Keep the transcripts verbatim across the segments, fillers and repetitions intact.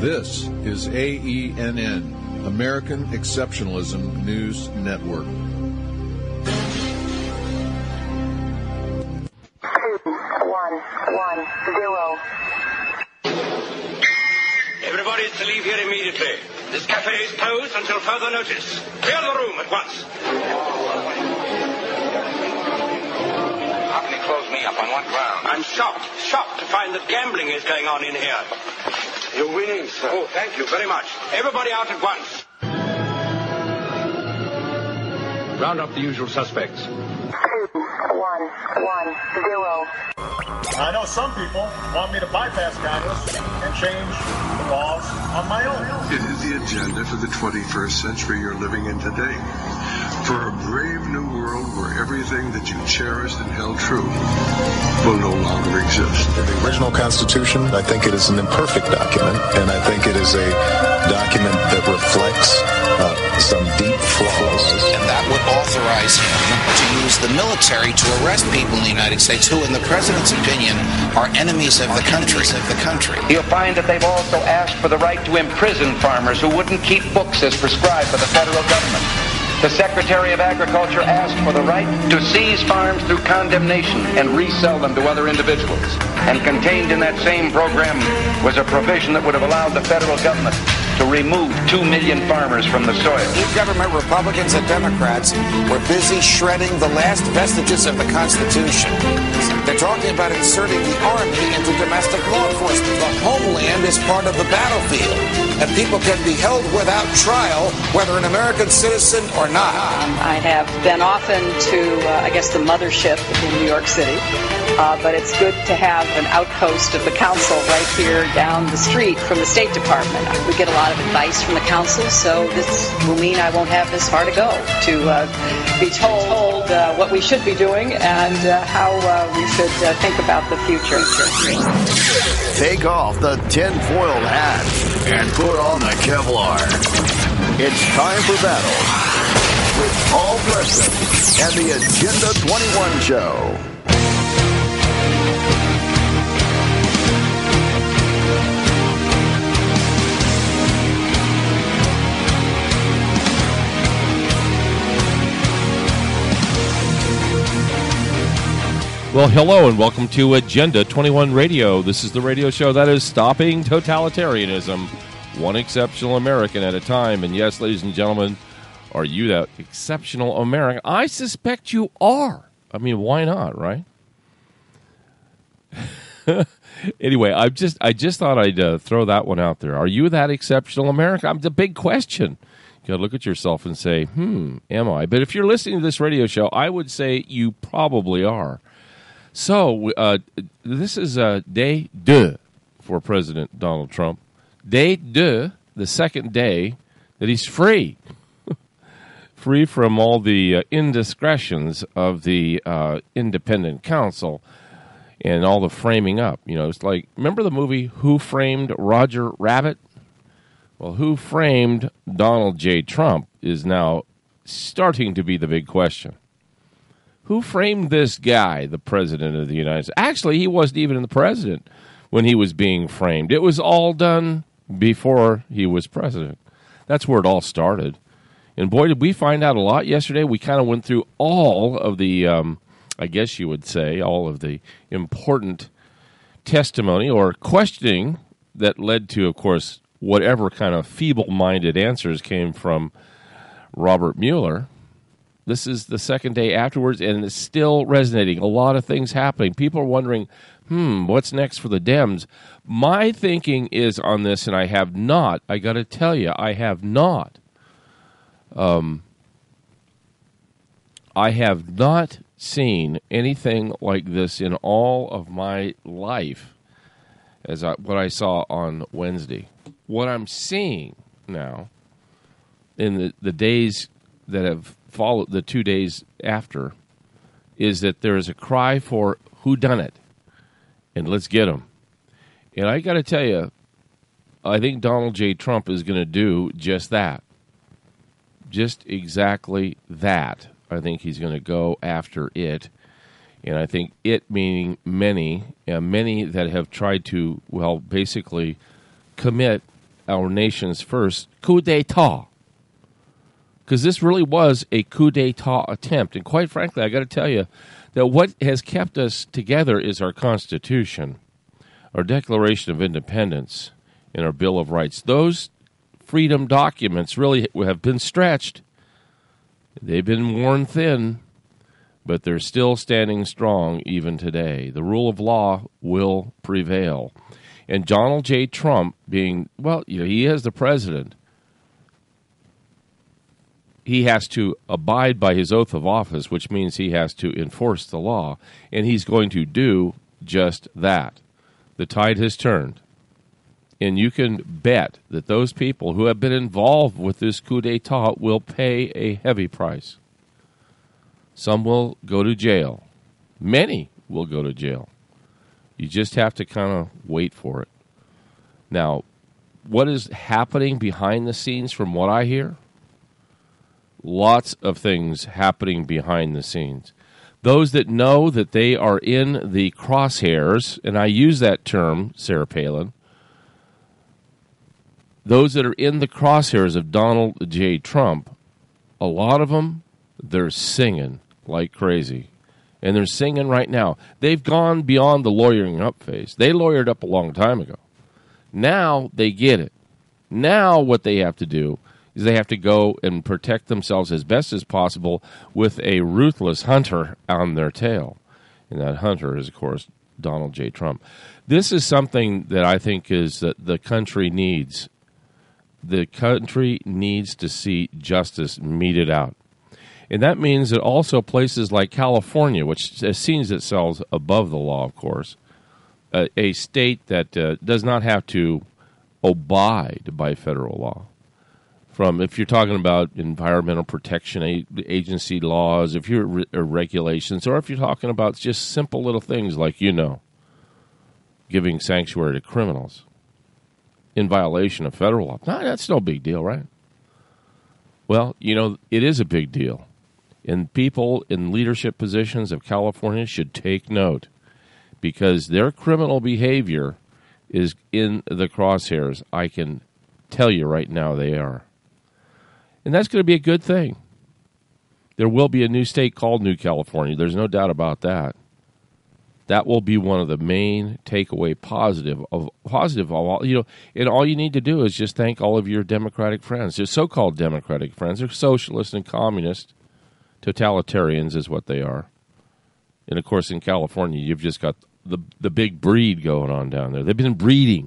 This is A E N N, American Exceptionalism News Network. Two, one, one, zero. Everybody is to leave here immediately. This cafe is closed until further notice. Clear the room at once. How can he close me up? On what ground? I'm shocked, shocked to find that gambling is going on in here. You're winning, sir. Oh, thank you very much. Everybody out at once. Round up the usual suspects. Two, one, one, zero. I know some people want me to bypass Congress and change the laws on my own. It is the agenda for the twenty-first century you're living in today. For a brave new world where everything that you cherished and held true will no longer exist. The original Constitution, I think it is an imperfect document, and I think it is a document that reflects uh, some deep flaws. And that would authorize him to use the military to arrest people in the United States who, in the president's opinion, are enemies of the country. Of the country. You'll find that they've also asked for the right to imprison farmers who wouldn't keep books as prescribed by the federal government. The Secretary of Agriculture asked for the right to seize farms through condemnation and resell them to other individuals. And contained in that same program was a provision that would have allowed the federal government to remove two million farmers from the soil. Government Republicans and Democrats were busy shredding the last vestiges of the Constitution. They're talking about inserting the Army into domestic law enforcement. The homeland is part of the battlefield, and people can be held without trial, whether an American citizen or not. I have been often to, uh, I guess, the mothership in New York City, uh, but it's good to have an outpost of the council right here down the street from the State Department. We get a lot of advice from the council, so this will mean I won't have this far to go to uh, be told uh, what we should be doing and uh, how uh, we should uh, think about the future. Take off the tinfoil hat and put on the Kevlar. It's time for battle with Paul Preston and the Agenda twenty-one Show. Well, hello and welcome to Agenda twenty-one Radio. This is the radio show that is stopping totalitarianism, one exceptional American at a time. And yes, ladies and gentlemen, are you that exceptional American? I suspect you are. I mean, why not, right? Anyway, I just I just thought I'd uh, throw that one out there. Are you that exceptional American? I'm the big question. You got to look at yourself and say, hmm, am I? But if you're listening to this radio show, I would say you probably are. So, uh, this is uh, day deux for President Donald Trump. Day deux, the second day that he's free. Free from all the uh, indiscretions of the uh, independent counsel and all the framing up. You know, it's like, remember the movie Who Framed Roger Rabbit? Well, Who Framed Donald J. Trump is now starting to be the big question. Who framed this guy, the president of the United States? Actually, he wasn't even the president when he was being framed. It was all done before he was president. That's where it all started. And boy, did we find out a lot yesterday. We kind of went through all of the, um, I guess you would say, all of the important testimony or questioning that led to, of course, whatever kind of feeble-minded answers came from Robert Mueller. This is the second day afterwards, and it's still resonating. A lot of things happening. People are wondering, hmm, what's next for the Dems? My thinking is on this, and I have not, I got to tell you, I have not, um, I have not seen anything like this in all of my life as I, what I saw on Wednesday. What I'm seeing now in the, the days that have followed, the two days after, is that there is a cry for whodunit, and let's get them. And I got to tell you, I think Donald J. Trump is going to do just that. Just exactly that. I think he's going to go after it. And I think it meaning many, uh, many that have tried to, well, basically commit our nation's first coup d'etat. Because this really was a coup d'etat attempt. And quite frankly, I got to tell you that what has kept us together is our Constitution, our Declaration of Independence, and our Bill of Rights. Those freedom documents really have been stretched. They've been worn thin, but they're still standing strong even today. The rule of law will prevail. And Donald J. Trump being, well, you know, he is the president. He has to abide by his oath of office, which means he has to enforce the law, and he's going to do just that. The tide has turned, and you can bet that those people who have been involved with this coup d'etat will pay a heavy price. Some will go to jail. Many will go to jail. You just have to kind of wait for it. Now, what is happening behind the scenes from what I hear? Lots of things happening behind the scenes. Those that know that they are in the crosshairs, and I use that term, Sarah Palin, those that are in the crosshairs of Donald J. Trump, a lot of them, they're singing like crazy. And they're singing right now. They've gone beyond the lawyering up phase. They lawyered up a long time ago. Now they get it. Now what they have to do is they have to go and protect themselves as best as possible with a ruthless hunter on their tail. And that hunter is, of course, Donald J. Trump. This is something that I think is that the country needs. The country needs to see justice meted out. And that means that also places like California, which sees itself above the law, of course, uh, a state that uh, does not have to abide by federal law. From if you're talking about environmental protection agency laws, if you're re- or regulations, or if you're talking about just simple little things like, you know, giving sanctuary to criminals in violation of federal law. No, that's no big deal, right? Well, you know, it is a big deal. And people in leadership positions of California should take note because their criminal behavior is in the crosshairs. I can tell you right now they are. And that's going to be a good thing. There will be a new state called New California. There's no doubt about that. That will be one of the main takeaway positive of positive of all, you know, and all you need to do is just thank all of your Democratic friends. Your so-called Democratic friends. They're socialists and communists. Totalitarians is what they are. And of course in California you've just got the the big breed going on down there. They've been breeding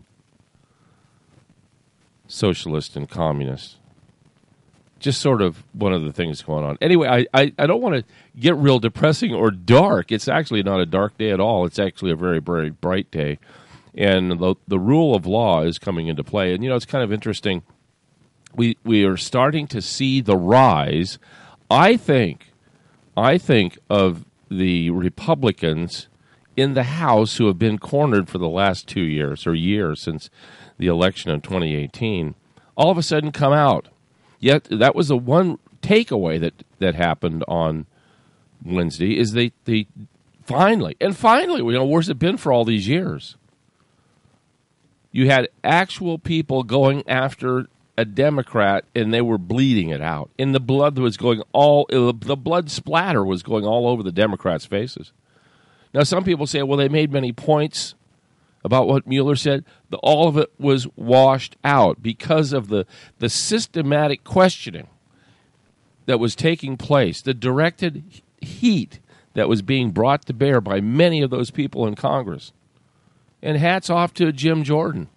socialists and communists. Just sort of one of the things going on. Anyway, I, I, I don't want to get real depressing or dark. It's actually not a dark day at all. It's actually a very, very bright day. And the, the rule of law is coming into play. And, you know, it's kind of interesting. We we are starting to see the rise, I think, I think, of the Republicans in the House who have been cornered for the last two years or years since the election of twenty eighteen, all of a sudden come out. Yet that was the one takeaway that, that happened on Wednesday is they, they finally, and finally, you know, where's it been for all these years? You had actual people going after a Democrat, and they were bleeding it out. And the blood was going all, the blood splatter was going all over the Democrats' faces. Now, some people say, well, they made many points about what Mueller said. The, all of it was washed out because of the, the systematic questioning that was taking place, the directed heat that was being brought to bear by many of those people in Congress. And hats off to Jim Jordan,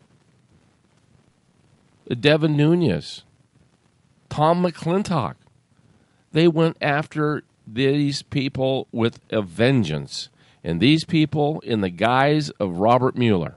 Devin Nunes, Tom McClintock. They went after these people with a vengeance. And these people in the guise of Robert Mueller.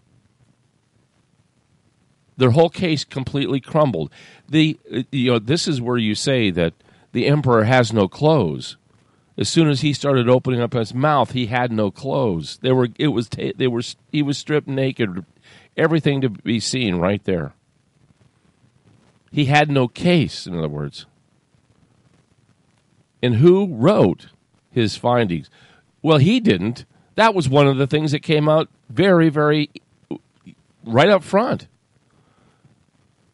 Their whole case completely crumbled. The you know this is where you say that the emperor has no clothes. As soon as he started opening up his mouth, he had no clothes. They were it was they were he was stripped naked, everything to be seen right there. He had no case, in other words. And who wrote his findings? Well, he didn't. That was one of the things that came out very, very right up front.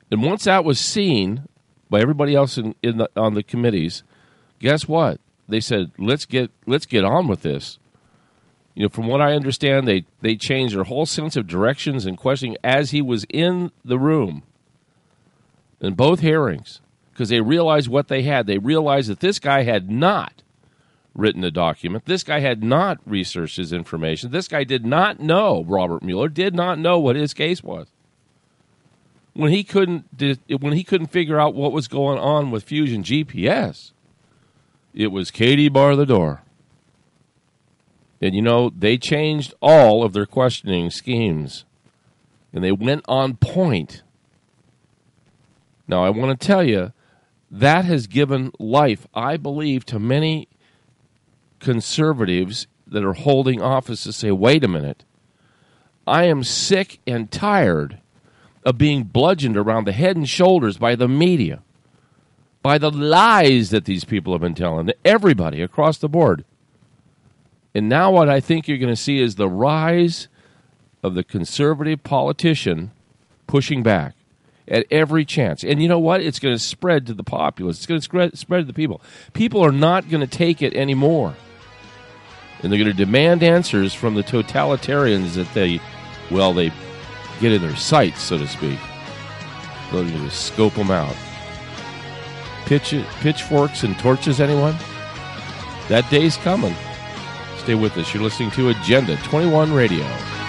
And once that was seen by everybody else in, in the, on the committees, guess what? They said, let's get let's get on with this. You know, from what I understand, they, they changed their whole sense of directions and questioning as he was in the room in both hearings, because they realized what they had. They realized that this guy had not written a document. This guy had not researched his information. This guy did not know, Robert Mueller did not know what his case was. When he couldn't when he couldn't figure out what was going on with Fusion G P S, it was Katie bar the door. And, you know, they changed all of their questioning schemes, and they went on point. Now, I want to tell you, that has given life, I believe, to many conservatives that are holding office to say, wait a minute, I am sick and tired of being bludgeoned around the head and shoulders by the media, by the lies that these people have been telling to everybody across the board. And now what I think you're going to see is the rise of the conservative politician pushing back at every chance. And you know what? It's going to spread to the populace. It's going to spread, spread to the people. People are not going to take it anymore. And they're going to demand answers from the totalitarians that they, well, they get in their sights, so to speak. They're going to scope them out. Pitch, pitchforks and torches, anyone? That day's coming. Stay with us. You're listening to Agenda twenty-one Radio.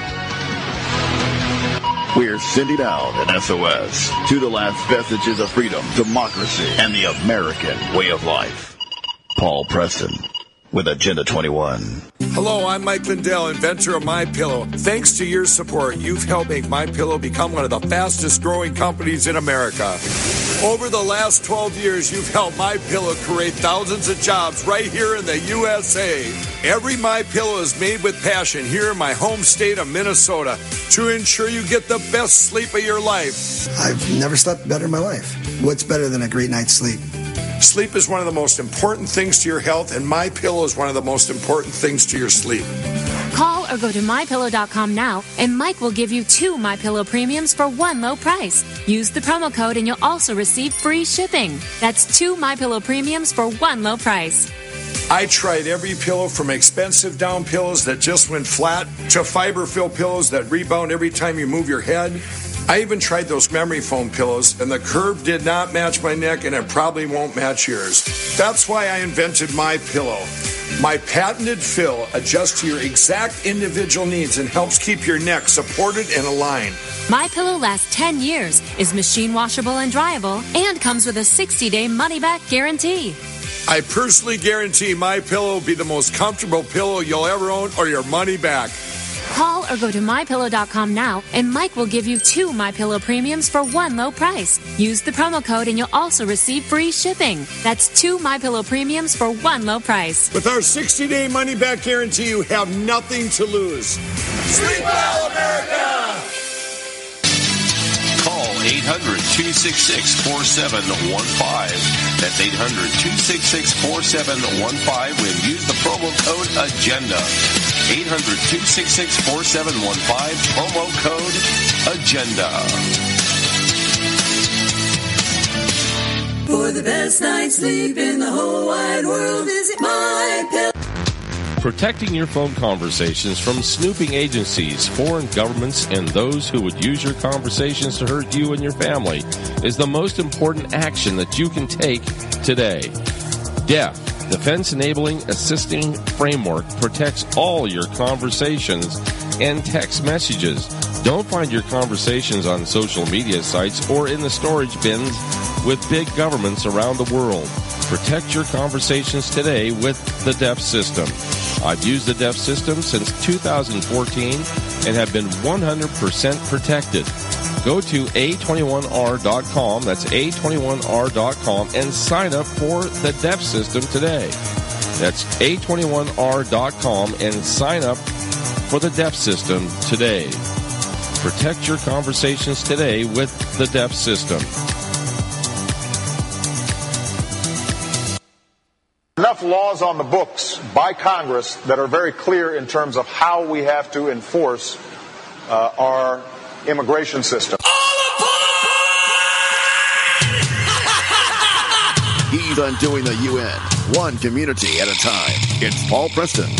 We're sending out an S O S to the last vestiges of freedom, democracy, and the American way of life. Paul Preston with Agenda twenty-one. Hello, I'm Mike Lindell, inventor of MyPillow. Thanks to your support, you've helped make MyPillow become one of the fastest growing companies in America. Over the last twelve years, you've helped MyPillow create thousands of jobs right here in the U S A. Every MyPillow is made with passion here in my home state of Minnesota to ensure you get the best sleep of your life. I've never slept better in my life. What's better than a great night's sleep? Sleep is one of the most important things to your health, and MyPillow is one of the most important things to your sleep. Call or go to my pillow dot com now, and Mike will give you two MyPillow premiums for one low price. Use the promo code, and you'll also receive free shipping. That's two MyPillow premiums for one low price. I tried every pillow, from expensive down pillows that just went flat to fiber-filled pillows that rebound every time you move your head. I even tried those memory foam pillows, and the curve did not match my neck, and it probably won't match yours. That's why I invented MyPillow. My patented fill adjusts to your exact individual needs and helps keep your neck supported and aligned. MyPillow lasts ten years, is machine washable and dryable, and comes with a sixty-day money-back guarantee. I personally guarantee MyPillow will be the most comfortable pillow you'll ever own, or your money back. Call or go to my pillow dot com now, and Mike will give you two MyPillow premiums for one low price. Use the promo code, and you'll also receive free shipping. That's two MyPillow premiums for one low price. With our sixty-day money-back guarantee, you have nothing to lose. Sleep well, America! Call eight hundred, two six six, four seven one five. That's eight hundred, two six six, four seven one five and use the promo code AGENDA. eight hundred, two six six, four seven one five, promo code AGENDA. For the best night's sleep in the whole wide world, visit MyPillow. Protecting your phone conversations from snooping agencies, foreign governments, and those who would use your conversations to hurt you and your family is the most important action that you can take today. D E F, Defense Enabling Assisting Framework, protects all your conversations and text messages. Don't find your conversations on social media sites or in the storage bins with big governments around the world. Protect your conversations today with the D E F system. I've used the D E F system since two thousand fourteen and have been one hundred percent protected. Go to A twenty-one R dot com, that's A twenty-one R dot com, and sign up for the D E F system today. That's A twenty-one R dot com and sign up for the D E F system today. Protect your conversations today with the D E F system. Enough laws on the books by Congress that are very clear in terms of how we have to enforce uh, our immigration system. He's undoing the U N, one community at a time. It's Paul Preston.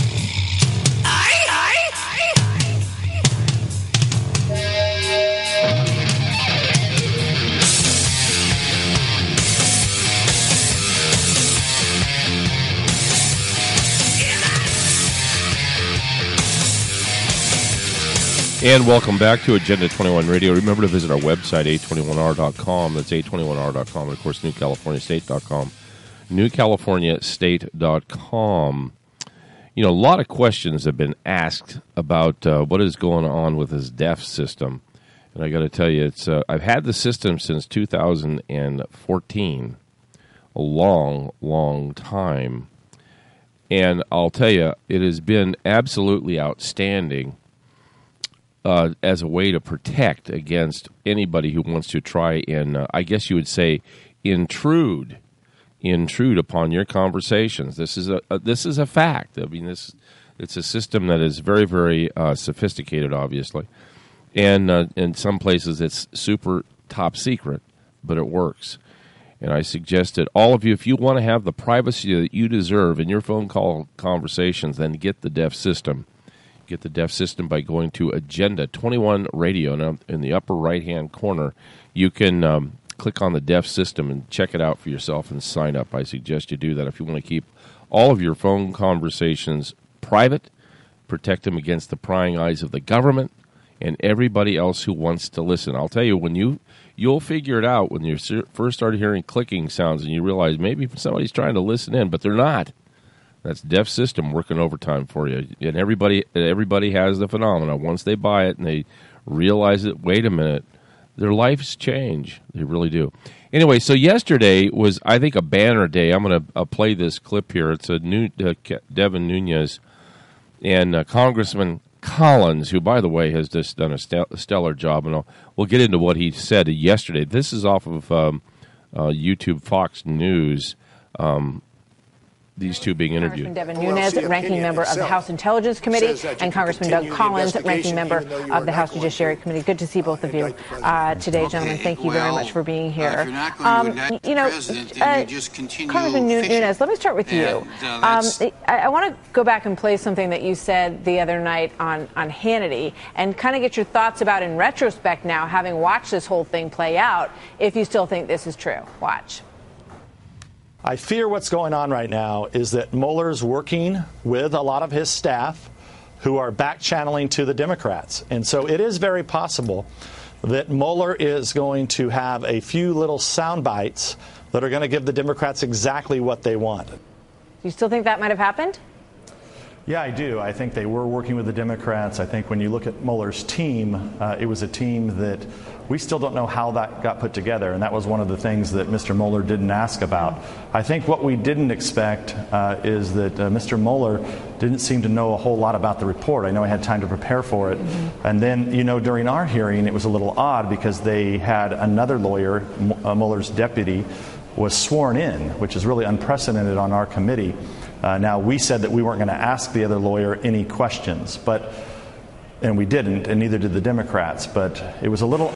And welcome back to Agenda twenty-one Radio. Remember to visit our website, A twenty-one R dot com. That's A twenty-one R dot com. And, of course, New California State dot com. New California State dot com. You know, a lot of questions have been asked about uh, what is going on with this D E F system. And I got to tell you, it's uh, I've had the system since two thousand fourteen. A long, long time. And I'll tell you, it has been absolutely outstanding. Uh, as a way to protect against anybody who wants to try and, uh, I guess you would say, intrude, intrude upon your conversations. This is a, a this is a fact. I mean, this it's a system that is very, very uh, sophisticated, obviously, and uh, in some places it's super top secret, but it works. And I suggest that all of you, if you want to have the privacy that you deserve in your phone call conversations, then get the D E F system. Get the D E F system by going to Agenda twenty-one Radio. Now, in the upper right-hand corner, you can um, click on the D E F system and check it out for yourself and sign up. I suggest you do that if you want to keep all of your phone conversations private, protect them against the prying eyes of the government and everybody else who wants to listen. I'll tell you, when you, you'll figure it out when you first start hearing clicking sounds and you realize maybe somebody's trying to listen in, but they're not. That's D E F system working overtime for you. And everybody everybody has the phenomenon. Once they buy it and they realize that, wait a minute, their lives change. They really do. Anyway, so yesterday was, I think, a banner day. I'm going to uh, play this clip here. It's a new uh, Devin Nunes and uh, Congressman Collins, who, by the way, has just done a st- stellar job. And I'll, we'll get into what he said yesterday. This is off of um, uh, YouTube Fox News. Um These two being interviewed. Congressman Devin Nunes, ranking member of the House Intelligence Committee, and Congressman Doug Collins, ranking member of the House Judiciary Committee. Good to see both of you uh, today, gentlemen. Thank you very much for being here. Um, you know, uh, Congressman Nunes, let me start with you. Um, I, I want to go back and play something that you said the other night on, on Hannity and kind of get your thoughts about, in retrospect now, having watched this whole thing play out, if you still think this is true. Watch. I fear what's going on right now is that Mueller's working with a lot of his staff who are back-channeling to the Democrats. And so it is very possible that Mueller is going to have a few little sound bites that are going to give the Democrats exactly what they want. Do you still think that might have happened? Yeah, I do. I think they were working with the Democrats. I think when you look at Mueller's team, uh, it was a team that we still don't know how that got put together, and that was one of the things that Mister Mueller didn't ask about. I think what we didn't expect uh, is that uh, Mister Mueller didn't seem to know a whole lot about the report. I know he had time to prepare for it. Mm-hmm. And then, you know, during our hearing, it was a little odd because they had another lawyer, uh, Mueller's deputy, was sworn in, which is really unprecedented on our committee. Uh, now, we said that we weren't going to ask the other lawyer any questions, but and we didn't, and neither did the Democrats. But it was a little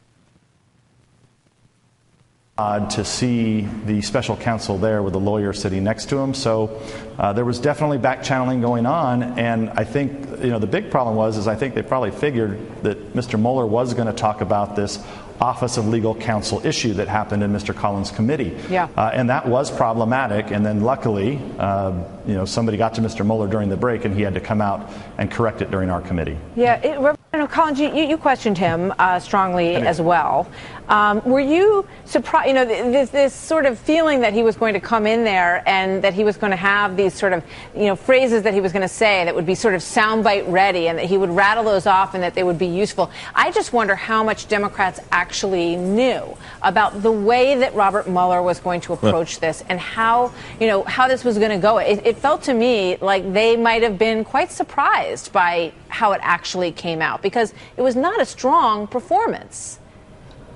odd to see the special counsel there with a lawyer sitting next to him. So uh, there was definitely back channeling going on, and I think you know the big problem was is I think they probably figured that Mister Mueller was going to talk about this Office of Legal Counsel issue that happened in Mister Collins' committee. Yeah. Uh, and that was problematic. And then luckily, uh, you know, somebody got to Mister Mueller during the break and he had to come out and correct it during our committee. Yeah. It, Representative Collins, you, you questioned him uh, strongly as well. Um, were you surprised, you know, this, this sort of feeling that he was going to come in there and that he was going to have these sort of, you know, phrases that he was going to say that would be sort of soundbite ready and that he would rattle those off and that they would be useful. I just wonder how much Democrats actually actually knew about the way that Robert Mueller was going to approach this and how, you know, how this was going to go. It, it felt to me like they might have been quite surprised by how it actually came out because it was not a strong performance.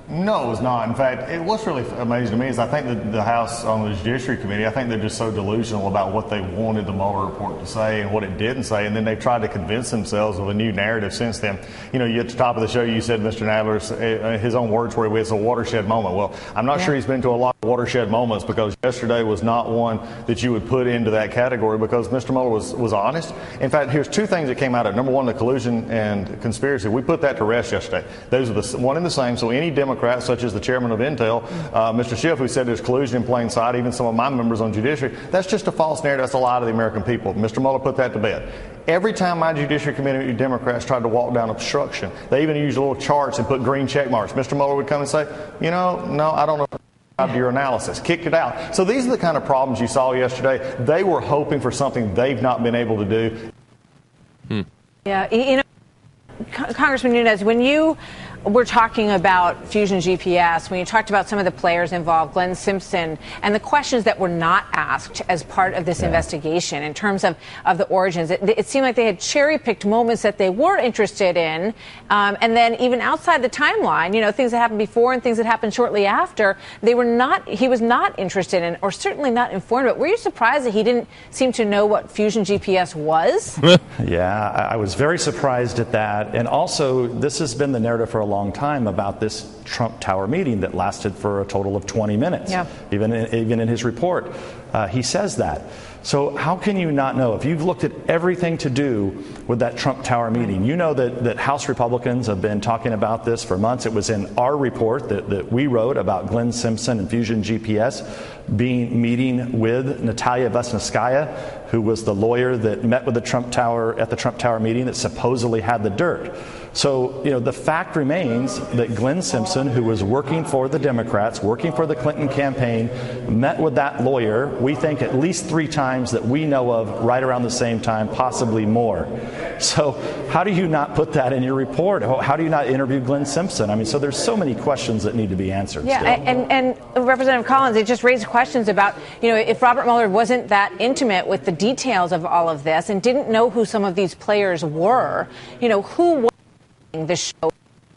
No, it was not. In fact, it, what's really amazing to me is I think that the House on the Judiciary Committee, I think they're just so delusional about what they wanted the Mueller report to say and what it didn't say, and then they've tried to convince themselves of a new narrative since then. You know, you at the top of the show, you said Mister Nadler's, uh, his own words were, it's a watershed moment. Well, I'm not yeah. sure he's been to a lot of watershed moments, because yesterday was not one that you would put into that category, because Mister Mueller was, was honest. In fact, here's two things that came out of it. Number one, the collusion and conspiracy. We put that to rest yesterday. Those are the one and the same. So any Democrat, such as the chairman of Intel, uh, Mister Schiff, who said there's collusion in plain sight, even some of my members on Judiciary, that's just a false narrative. That's a lie to the American people. Mister Mueller put that to bed. Every time my Judiciary Committee Democrats tried to walk down obstruction, they even used little charts and put green check marks. Mister Mueller would come and say, you know, no, I don't know. Your analysis, kicked it out. So these are the kind of problems you saw yesterday. They were hoping for something they've not been able to do. Hmm. Yeah, you know, Congressman Nunes, when you were talking about Fusion G P S, when you talked about some of the players involved, Glenn Simpson, and the questions that were not asked as part of this yeah. investigation in terms of, of the origins, it, it seemed like they had cherry-picked moments that they were interested in, um, and then even outside the timeline, you know, things that happened before and things that happened shortly after, they were not, he was not interested in, or certainly not informed about. Were you surprised that he didn't seem to know what Fusion G P S was? Yeah, I was very surprised at that. And also, this has been the narrative for a long time about this Trump Tower meeting that lasted for a total of twenty minutes. Yeah. Even in, even in his report, uh, he says that. So how can you not know? If you've looked at everything to do with that Trump Tower meeting, you know that, that House Republicans have been talking about this for months. It was in our report that, that we wrote about Glenn Simpson and Fusion G P S being meeting with Natalia Vesnitskaya, who was the lawyer that met with the Trump Tower at the Trump Tower meeting that supposedly had the dirt. So, you know, the fact remains that Glenn Simpson, who was working for the Democrats, working for the Clinton campaign, met with that lawyer, we think at least three times that we know of, right around the same time, possibly more. So how do you not put that in your report? How do you not interview Glenn Simpson? I mean, so there's so many questions that need to be answered. Yeah, still. and, and Representative Collins, it just raised questions about, you know, if Robert Mueller wasn't that intimate with the details of all of this and didn't know who some of these players were, you know, who was the show.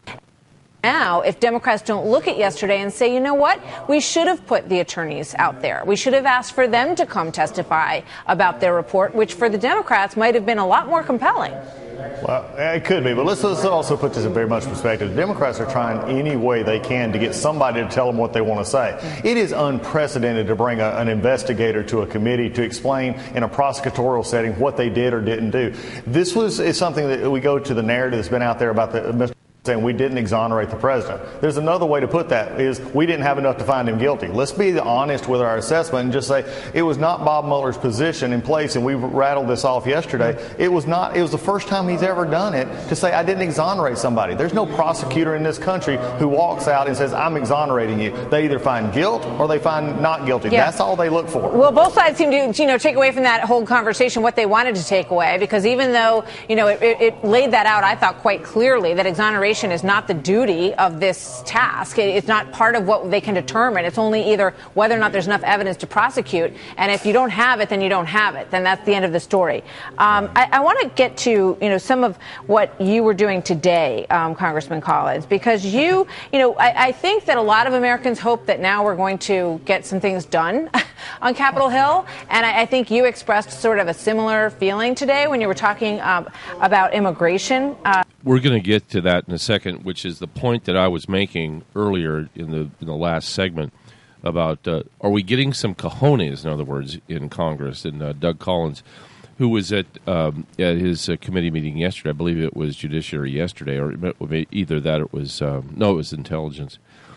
Now, if Democrats don't look at yesterday and say, you know what, we should have put the attorneys out there. We should have asked for them to come testify about their report, which for the Democrats might have been a lot more compelling. Well, it could be, but let's, let's also put this in very much perspective. The Democrats are trying any way they can to get somebody to tell them what they want to say. It is unprecedented to bring a, an investigator to a committee to explain in a prosecutorial setting what they did or didn't do. This was is something that we go to the narrative that's been out there about the Mister saying we didn't exonerate the president. There's another way to put that, is we didn't have enough to find him guilty. Let's be honest with our assessment and just say it was not Bob Mueller's position in place, and we rattled this off yesterday. It was not. It was the first time he's ever done it to say I didn't exonerate somebody. There's no prosecutor in this country who walks out and says I'm exonerating you. They either find guilt or they find not guilty. Yeah. That's all they look for. Well, both sides seem to, you know, take away from that whole conversation what they wanted to take away, because even though, you know, it, it, it laid that out, I thought quite clearly that exoneration is not the duty of this task. It's not part of what they can determine. It's only either whether or not there's enough evidence to prosecute. And if you don't have it, then you don't have it. Then that's the end of the story. Um, I, I want to get to, you know, some of what you were doing today, um, Congressman Collins, because you, you know, I, I think that a lot of Americans hope that now we're going to get some things done on Capitol Hill. And I, I think you expressed sort of a similar feeling today when you were talking um, about immigration. Uh, We're going to get to that in a second, which is the point that I was making earlier in the in the last segment about uh, are we getting some cojones, in other words, in Congress? And uh, Doug Collins, who was at um, at his uh, committee meeting yesterday, I believe it was Judiciary yesterday, or either that or it was um, no, it was Intelligence.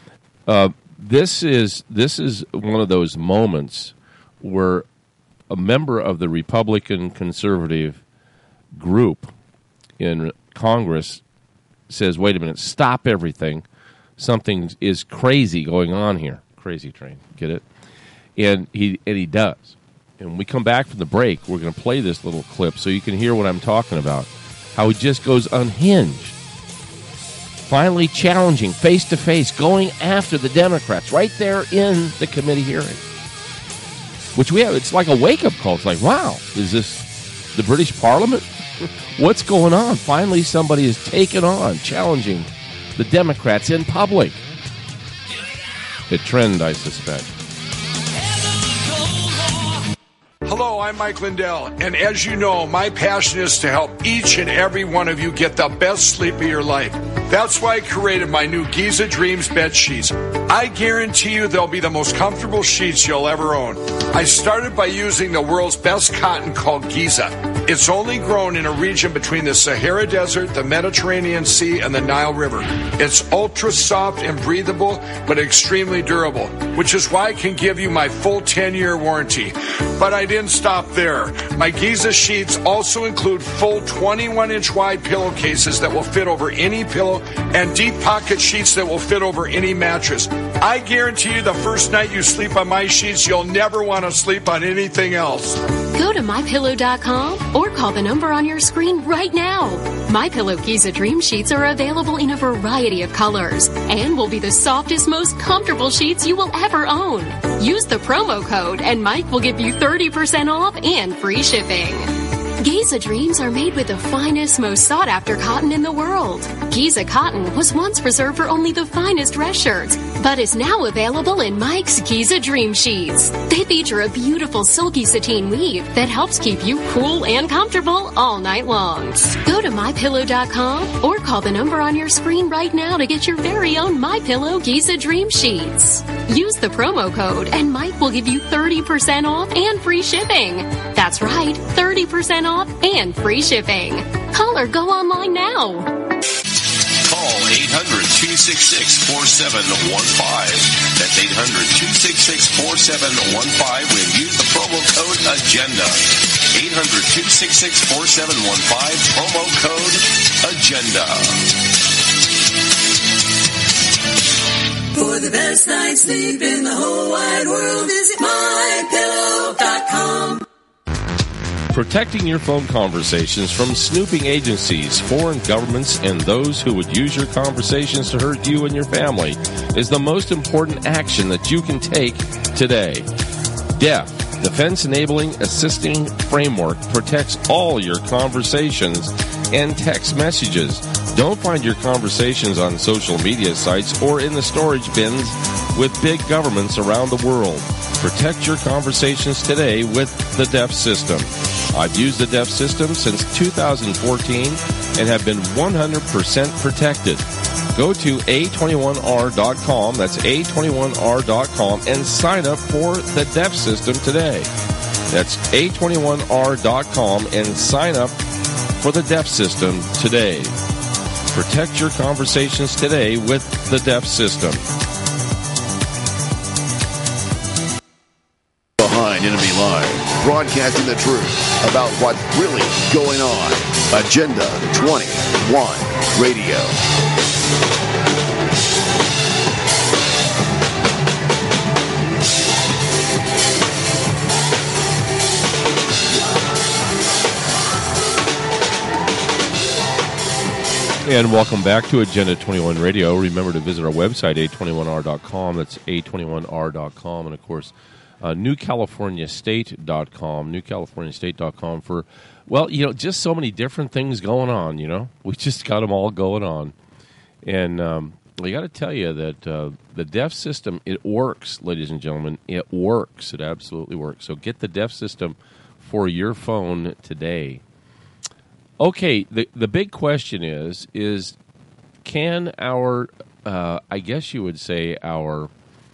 Uh, this is this is one of those moments where a member of the Republican conservative group in Congress says, wait a minute, stop everything. Something is crazy going on here. Crazy train, get it? And he and he does. And when we come back from the break, we're going to play this little clip so you can hear what I'm talking about. How he just goes unhinged. Finally challenging, face-to-face, going after the Democrats right there in the committee hearing. Which we have, it's like a wake-up call. It's like, wow, is this the British Parliament? What's going on? Finally, somebody is taken on, challenging the Democrats in public. a trend, I suspect. Hello, I'm Mike Lindell, and as you know, my passion is to help each and every one of you get the best sleep of your life. That's why I created my new Giza Dreams bed sheets. I guarantee you they'll be the most comfortable sheets you'll ever own. I started by using the world's best cotton called Giza. It's only grown in a region between the Sahara Desert, the Mediterranean Sea, and the Nile River. It's ultra soft and breathable, but extremely durable, which is why I can give you my full ten-year warranty. But I didn't stop there. My Giza sheets also include full twenty-one inch wide pillowcases that will fit over any pillow and deep pocket sheets that will fit over any mattress. I guarantee you the first night you sleep on my sheets, you'll never want to sleep on anything else. Go to my pillow dot com or call the number on your screen right now. MyPillow Giza Dream Sheets are available in a variety of colors and will be the softest, most comfortable sheets you will ever own. Use the promo code and Mike will give you thirty percent off and free shipping. Giza Dreams are made with the finest, most sought-after cotton in the world. Giza cotton was once reserved for only the finest dress shirts, but is now available in Mike's Giza Dream Sheets. They feature a beautiful silky sateen weave that helps keep you cool and comfortable all night long. Go to my pillow dot com or call the number on your screen right now to get your very own MyPillow Giza Dream Sheets. Use the promo code and Mike will give you thirty percent off and free shipping. That's right, thirty percent off and free shipping. Call or go online now. Call eight hundred, two six six, four seven one five. That's eight hundred, two six six, four seven one five when use the promo code AGENDA. eight hundred, two six six, four seven one five, promo code AGENDA. For the best night's sleep in the whole wide world, visit my pillow dot com. Protecting your phone conversations from snooping agencies, foreign governments, and those who would use your conversations to hurt you and your family is the most important action that you can take today. D E F, Defense Enabling Assisting Framework, protects all your conversations and text messages. Don't find your conversations on social media sites or in the storage bins with big governments around the world. Protect your conversations today with the D E F system. I've used the D E F system since two thousand fourteen and have been one hundred percent protected. Go to A twenty-one R dot com, that's A twenty-one R dot com, and sign up for the D E F system today. That's A twenty-one R dot com and sign up for the D E F system today. Protect your conversations today with the D E F system. Behind Enemy Lines, broadcasting the truth about what's really going on. Agenda twenty-one Radio. And welcome back to Agenda twenty-one Radio. Remember to visit our website, A twenty-one R dot com. That's A twenty-one R dot com. And, of course, uh, New California State dot com, New California State dot com for, well, you know, just so many different things going on, you know. We just got them all going on. And um, I got to tell you that uh, the D E F system, it works, ladies and gentlemen. It works. It absolutely works. So get the D E F system for your phone today. Okay, the the big question is, is can our, uh, I guess you would say our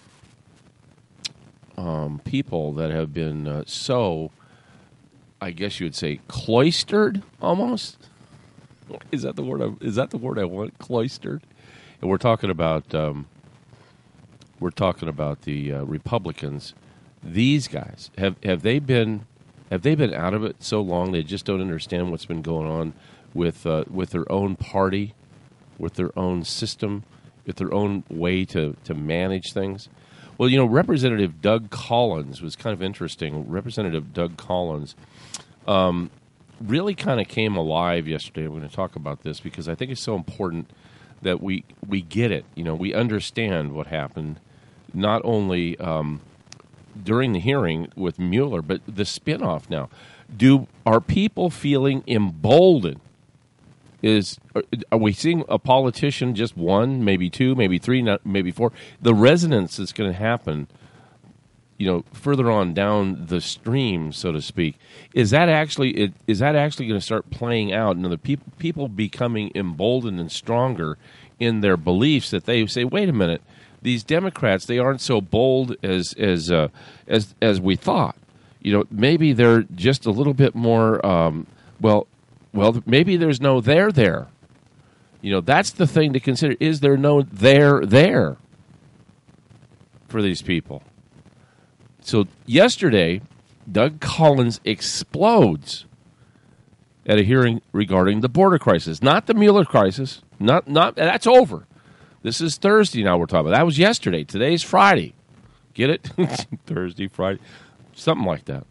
um, people that have been uh, so, I guess you would say, cloistered almost? Is that the word I, is that the word I want, cloistered? And we're talking about, um, we're talking about the uh, Republicans. These guys, have, have they been... Have they been out of it so long they just don't understand what's been going on with uh, with their own party, with their own system, with their own way to, to manage things? Well, you know, Representative Doug Collins was kind of interesting. Representative Doug Collins um, really kind of came alive yesterday. We're going to talk about this because I think it's so important that we, we get it. You know, we understand what happened, not only um, during the hearing with Mueller, but the spinoff now. Do are people feeling emboldened is are, are we seeing a politician, just one, maybe two, maybe three, not, maybe four? The resonance that's going to happen, you know, further on down the stream, so to speak, is that actually it, is that actually going to start playing out? And the people people becoming emboldened and stronger in their beliefs that they say, wait a minute, these Democrats, they aren't so bold as as uh, as as we thought. You know, maybe they're just a little bit more. Um, well, well, maybe there's no there there. You know, that's the thing to consider. Is there no there there for these people? So yesterday, Doug Collins explodes at a hearing regarding the border crisis, not the Mueller crisis. Not not that's over. This is Thursday now. We're talking about that was yesterday. Today's Friday. Get it? Thursday, Friday, something like that.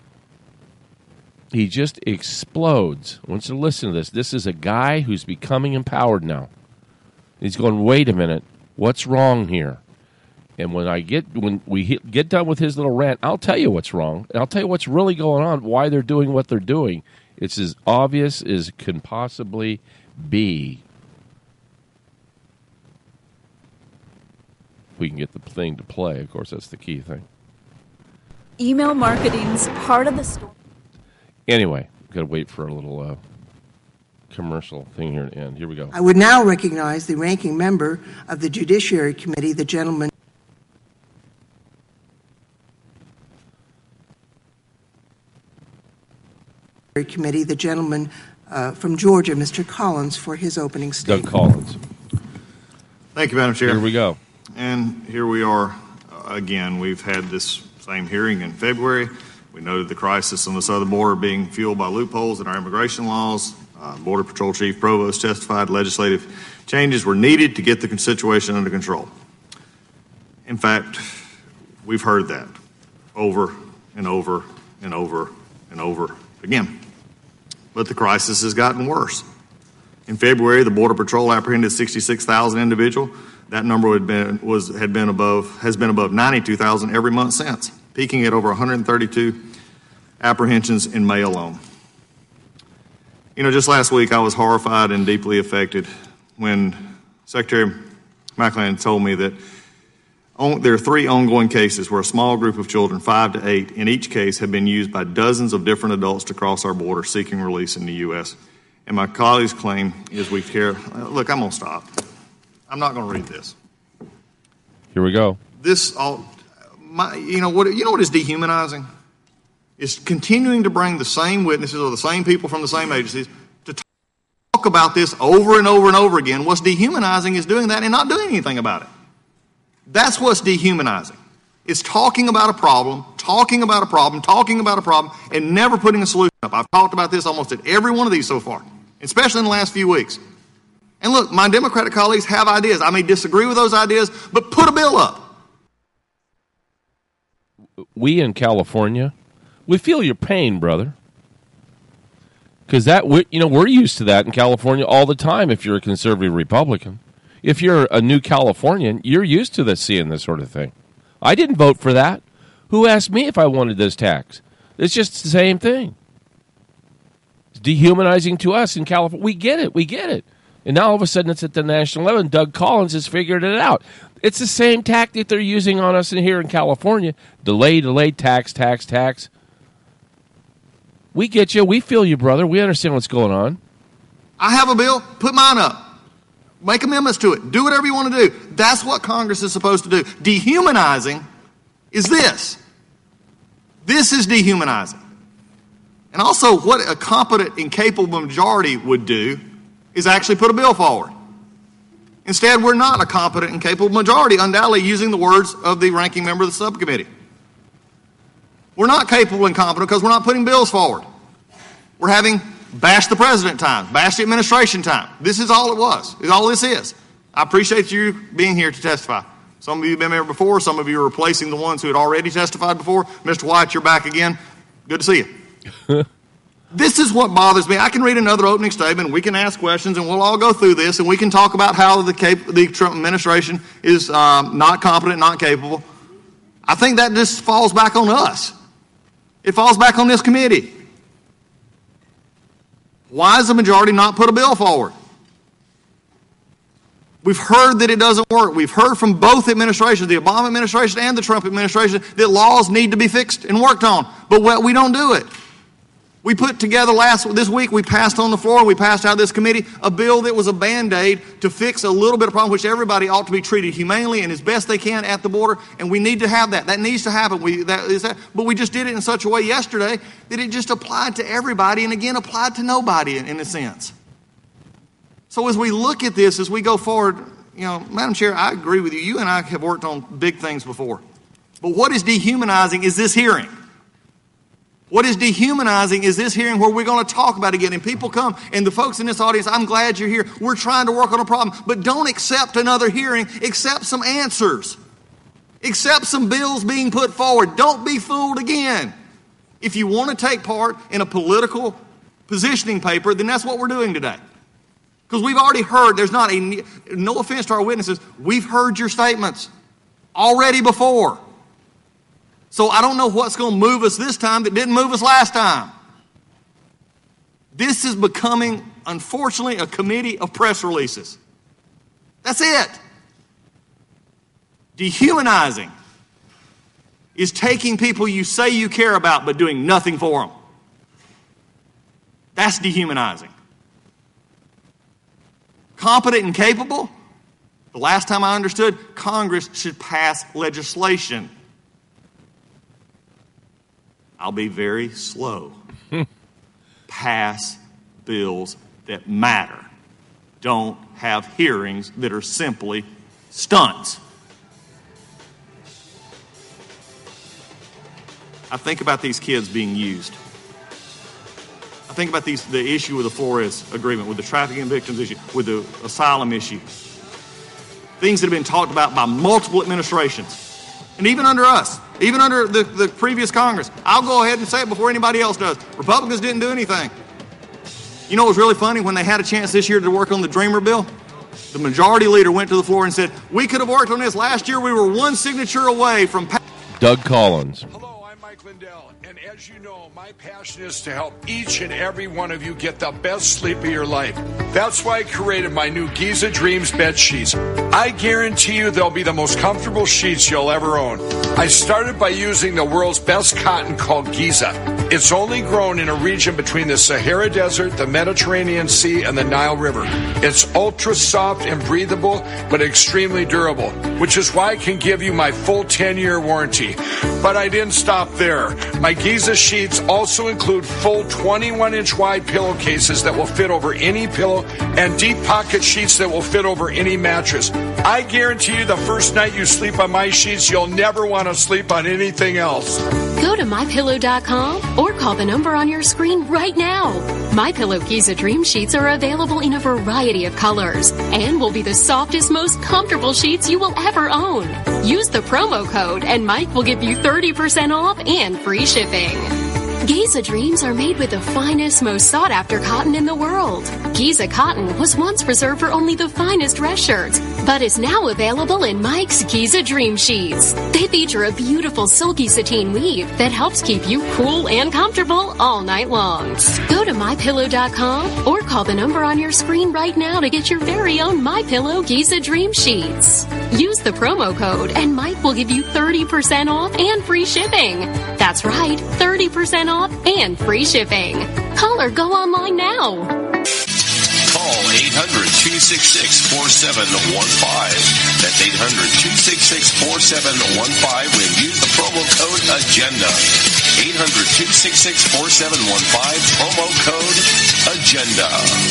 He just explodes. I want you to listen to this. This is a guy who's becoming empowered now. He's going, wait a minute, what's wrong here? And when I get when we hit, get done with his little rant, I'll tell you what's wrong, and I'll tell you what's really going on, why they're doing what they're doing. It's as obvious as can possibly be. If we can get the thing to play, of course, that's the key thing. Email marketing's part of the story. Anyway, got to wait for a little uh, commercial thing here to end. Here we go. I would now recognize the ranking member of the Judiciary Committee, the gentleman. Committee, the gentleman uh, from Georgia, Mister Collins, for his opening statement. Doug Collins. Thank you, Madam Chair. Here we go. And here we are uh, again. We've had this same hearing in February. We noted the crisis on the southern border being fueled by loopholes in our immigration laws. Uh, Border Patrol Chief Provost testified legislative changes were needed to get the situation under control. In fact, we've heard that over and over and over and over again. But the crisis has gotten worse. In February, the Border Patrol apprehended sixty-six thousand individuals. That number had been was had been above has been above ninety-two thousand every month since, peaking at over one hundred thirty-two apprehensions in May alone. You know, just last week I was horrified and deeply affected when Secretary McClellan told me that on, there are three ongoing cases where a small group of children, five to eight, in each case have been used by dozens of different adults to cross our border seeking release in the U S. And my colleague's claim is we care. Look, I'm going to stop. I'm not going to read this. Here we go. This, all, my, you know what? You know what is dehumanizing? It's continuing to bring the same witnesses or the same people from the same agencies to talk about this over and over and over again. What's dehumanizing is doing that and not doing anything about it. That's what's dehumanizing. It's talking about a problem, talking about a problem, talking about a problem, and never putting a solution up. I've talked about this almost at every one of these so far, especially in the last few weeks. And look, my Democratic colleagues have ideas. I may disagree with those ideas, but put a bill up. We in California, we feel your pain, brother. Because that, we, you know, we're used to that in California all the time if you're a conservative Republican. If you're a new Californian, you're used to this, seeing this sort of thing. I didn't vote for that. Who asked me if I wanted this tax? It's just the same thing. It's dehumanizing to us in California. We get it. We get it. And now all of a sudden it's at the national level, and Doug Collins has figured it out. It's the same tactic they're using on us in here in California. Delay, delay, tax, tax, tax. We get you. We feel you, brother. We understand what's going on. I have a bill. Put mine up. Make amendments to it. Do whatever you want to do. That's what Congress is supposed to do. Dehumanizing is this. This is dehumanizing. And also what a competent and capable majority would do is actually put a bill forward. Instead, we're not a competent and capable majority, undoubtedly using the words of the ranking member of the subcommittee. We're not capable and competent because we're not putting bills forward. We're having bash the president time, bash the administration time. This is all it was. It's all this is. I appreciate you being here to testify. Some of you have been here before. Some of you are replacing the ones who had already testified before. Mister White, you're back again. Good to see you. This is what bothers me. I can read another opening statement, and we can ask questions, and we'll all go through this, and we can talk about how the, cap- the Trump administration is um, not competent, not capable. I think that just falls back on us. It falls back on this committee. Why has the majority not put a bill forward? We've heard that it doesn't work. We've heard from both administrations, the Obama administration and the Trump administration, that laws need to be fixed and worked on. But we don't do it. We put together last this week, we passed on the floor, we passed out of this committee, a bill that was a Band-Aid to fix a little bit of problem, which everybody ought to be treated humanely and as best they can at the border, and we need to have that. That needs to happen. We, that is that, but we just did it in such a way yesterday that it just applied to everybody and, again, applied to nobody in, in a sense. So as we look at this, as we go forward, you know, Madam Chair, I agree with you. You and I have worked on big things before. But what is dehumanizing is this hearing. What is dehumanizing is this hearing where we're going to talk about it again. And people come, and the folks in this audience, I'm glad you're here. We're trying to work on a problem. But don't accept another hearing. Accept some answers. Accept some bills being put forward. Don't be fooled again. If you want to take part in a political positioning paper, then that's what we're doing today. Because we've already heard, there's not a, no offense to our witnesses, we've heard your statements already before. So I don't know what's going to move us this time that didn't move us last time. This is becoming, unfortunately, a committee of press releases. That's it. Dehumanizing is taking people you say you care about but doing nothing for them. That's dehumanizing. Competent and capable? The last time I understood, Congress should pass legislation. I'll be very slow. Pass bills that matter. Don't have hearings that are simply stunts. I think about these kids being used. I think about these, the issue with the Flores agreement, with the trafficking victims issue, with the asylum issue. Things that have been talked about by multiple administrations. And even under us, even under the, the previous Congress. I'll go ahead and say it before anybody else does. Republicans didn't do anything. You know what was really funny? When they had a chance this year to work on the Dreamer bill, the majority leader went to the floor and said, we could have worked on this. Last year we were one signature away from... Doug Collins. Hello, I'm Mike Lindell. And as you know, my passion is to help each and every one of you get the best sleep of your life. That's why I created my new Giza Dreams bed sheets. I guarantee you they'll be the most comfortable sheets you'll ever own. I started by using the world's best cotton called Giza. It's only grown in a region between the Sahara Desert, the Mediterranean Sea, and the Nile River. It's ultra soft and breathable, but extremely durable, which is why I can give you my full ten-year warranty. But I didn't stop there. My Giza sheets also include full twenty-one inch wide pillowcases that will fit over any pillow and deep pocket sheets that will fit over any mattress. I guarantee you the first night you sleep on my sheets, you'll never want to sleep on anything else. Go to my pillow dot com or call the number on your screen right now. MyPillow Giza Dream Sheets are available in a variety of colors and will be the softest, most comfortable sheets you will ever own. Use the promo code and Mike will give you thirty percent off and free shipping. Giza Dreams are made with the finest, most sought-after cotton in the world. Giza cotton was once reserved for only the finest dress shirts, but is now available in Mike's Giza Dream Sheets. They feature a beautiful silky sateen weave that helps keep you cool and comfortable all night long. Go to my pillow dot com or call the number on your screen right now to get your very own MyPillow Giza Dream Sheets. Use the promo code and Mike will give you thirty percent off and free shipping. That's right, thirty percent off and free shipping. Call or go online now. Call eight hundred, two six six, four seven one five. That's eight hundred, two six six, four seven one five when use the promo code AGENDA. eight hundred, two six six, four seven one five, promo code AGENDA.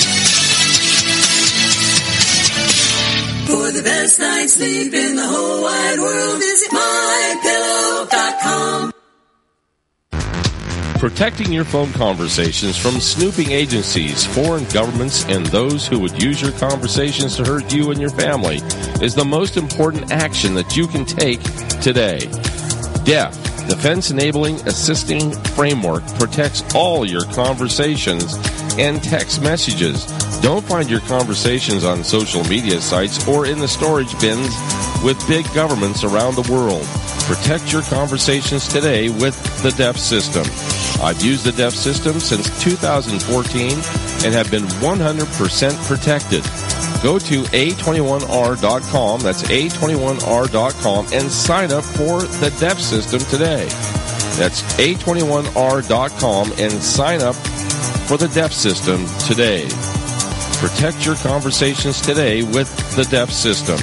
For the best night's sleep in the whole wide world, visit my pillow dot com. Protecting your phone conversations from snooping agencies, foreign governments, and those who would use your conversations to hurt you and your family is the most important action that you can take today. D E F, Defense Enabling Assisting Framework, protects all your conversations and text messages. Don't find your conversations on social media sites or in the storage bins with big governments around the world. Protect your conversations today with the D E F system. I've used the D E F system since two thousand fourteen and have been one hundred percent protected. Go to A twenty-one R dot com, that's A twenty-one R dot com, and sign up for the D E F system today. That's A twenty-one R dot com and sign up for the D E F system today. Protect your conversations today with the D E F system.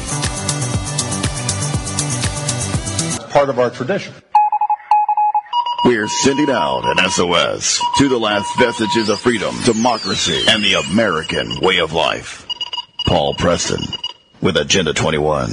It's part of our tradition. We're sending out an S O S to the last vestiges of freedom, democracy, and the American way of life. Paul Preston with Agenda twenty-one.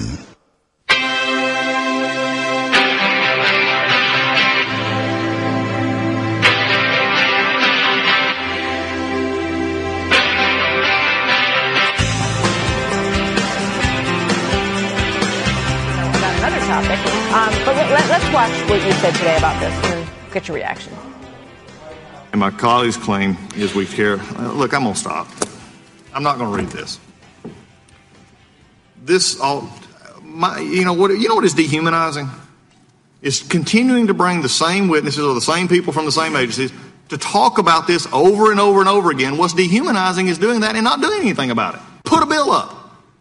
Another topic, um, but let, let, let's watch what you said today about this and get your reaction. And my colleague's claim is we care. Look, I'm going to stop. I'm not going to read this. This all, my, you know what? You know what is dehumanizing? Is continuing to bring the same witnesses or the same people from the same agencies to talk about this over and over and over again. What's dehumanizing is doing that and not doing anything about it. Put a bill up.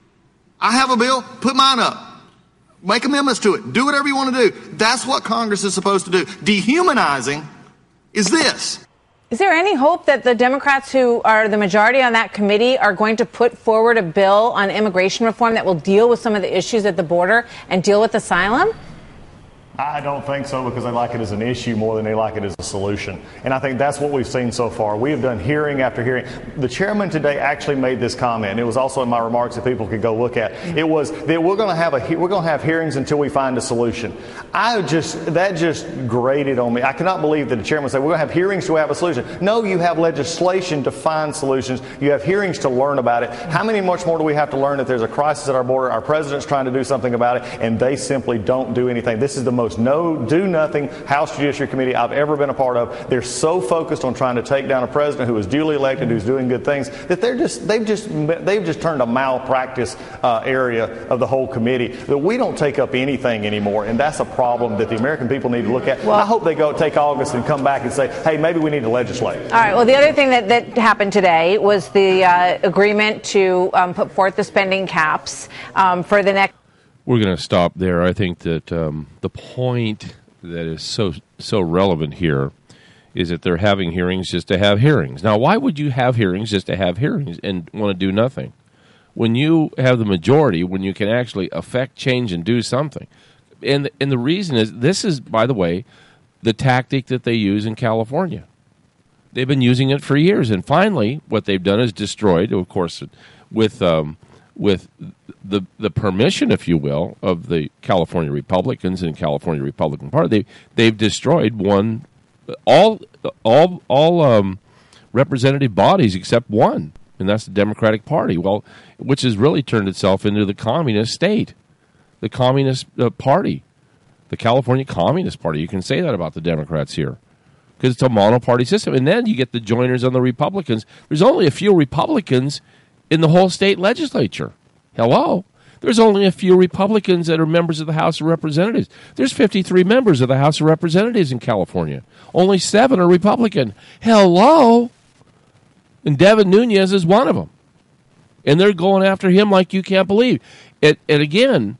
I have a bill. Put mine up. Make amendments to it. Do whatever you want to do. That's what Congress is supposed to do. Dehumanizing is this. Is there any hope that the Democrats who are the majority on that committee are going to put forward a bill on immigration reform that will deal with some of the issues at the border and deal with asylum? I don't think so, because they like it as an issue more than they like it as a solution. And I think that's what we've seen so far. We have done hearing after hearing. The chairman today actually made this comment. It was also in my remarks that people could go look at. It was that we're going to have a we're going to have hearings until we find a solution. I just that just grated on me. I cannot believe that the chairman said we're going to have hearings till we have a solution. No, you have legislation to find solutions. You have hearings to learn about it. How many much more do we have to learn if there's a crisis at our border? Our president's trying to do something about it, and they simply don't do anything. This is the most Most no do nothing House Judiciary Committee I've ever been a part of. They're so focused on trying to take down a president who is duly elected, who's doing good things, that they're just they've just they've just turned a malpractice uh, area of the whole committee. That we don't take up anything anymore, and that's a problem that the American people need to look at. Well, I hope they go take August and come back and say, hey, maybe we need to legislate. All right. Well, the other thing that, that happened today was the uh, agreement to um, put forth the spending caps um, for the next. We're going to stop there. I think that um, the point that is so so relevant here is that they're having hearings just to have hearings. Now, why would you have hearings just to have hearings and want to do nothing? When you have the majority, when you can actually affect change and do something. And, and the reason is, this is, by the way, the tactic that they use in California. They've been using it for years. And finally, what they've done is destroyed, of course, with... Um, with the the permission, if you will, of the California Republicans and California Republican Party, they they've destroyed one all all all um, representative bodies except one, and that's the Democratic Party. Well, which has really turned itself into the communist state, the Communist uh, Party, the California Communist Party. You can say that about the Democrats here, because it's a monoparty system, and then you get the joiners on the Republicans. There's only a few Republicans in the whole state legislature. Hello? There's only a few Republicans that are members of the House of Representatives. There's fifty-three members of the House of Representatives in California. Only seven are Republican. Hello? And Devin Nunes is one of them. And they're going after him like you can't believe. And, and again,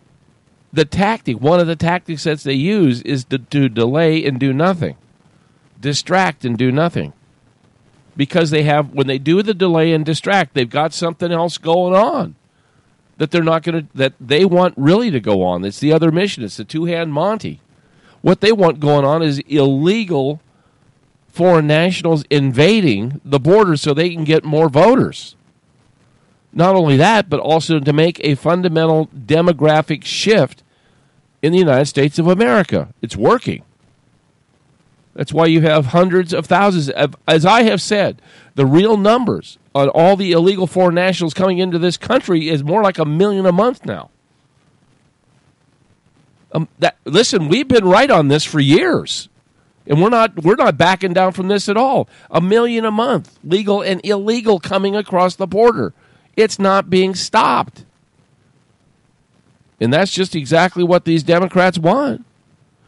the tactic, one of the tactics that they use is to, to delay and do nothing. Distract and do nothing. Because they have, when they do the delay and distract, they've got something else going on that they're not going to, that they want really to go on. It's the other mission. It's the two-hand Monty. What they want going on is illegal foreign nationals invading the border so they can get more voters. Not only that, but also to make a fundamental demographic shift in the United States of America. It's working. That's why you have hundreds of thousands. Of, as I have said, the real numbers on all the illegal foreign nationals coming into this country is more like a million a month now. Um, that, listen, we've been right on this for years, and we're not we're not backing down from this at all. A million a month, legal and illegal, coming across the border. It's not being stopped, and that's just exactly what these Democrats want.